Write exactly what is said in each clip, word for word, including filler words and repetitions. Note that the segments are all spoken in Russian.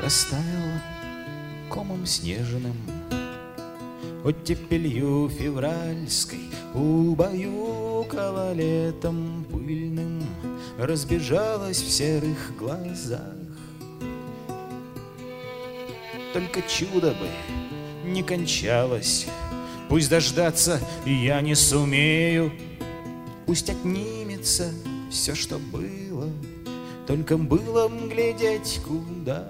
растаяла комом снежным. Оттепелью февральской убаюкала летом пыльным, разбежалась в серых глазах. Только чудо бы не кончалось, пусть дождаться я не сумею, пусть отнимется все, что было, только было глядеть куда.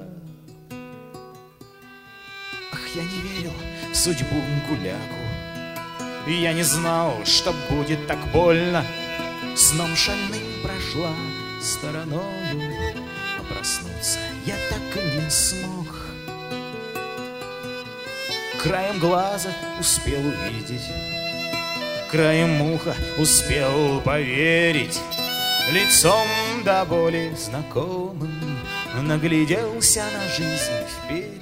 Ах, я не верил в судьбу гуляку, я не знал, что будет так больно. Сном шальным прошла стороною, а проснуться я так и не смог. Краем глаза успел увидеть, краем уха успел поверить, лицом до боли знакомым нагляделся на жизнь вперед.